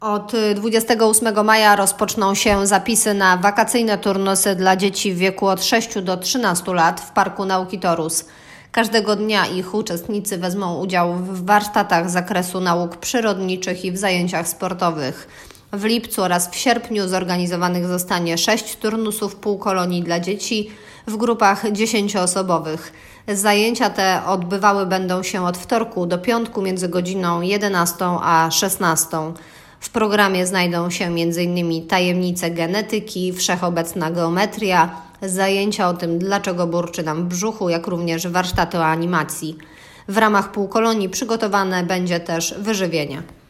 Od 28 maja rozpoczną się zapisy na wakacyjne turnusy dla dzieci w wieku od 6 do 13 lat w Parku Nauki Torus. Każdego dnia ich uczestnicy wezmą udział w warsztatach z zakresu nauk przyrodniczych i w zajęciach sportowych. W lipcu oraz w sierpniu zorganizowanych zostanie 6 turnusów półkolonii dla dzieci w grupach 10-osobowych. Zajęcia te odbywały będą się od wtorku do piątku między godziną 11 a 16. W programie znajdą się m.in. tajemnice genetyki, wszechobecna geometria, zajęcia o tym, dlaczego burczy nam w brzuchu, jak również warsztaty o animacji. W ramach półkolonii przygotowane będzie też wyżywienie.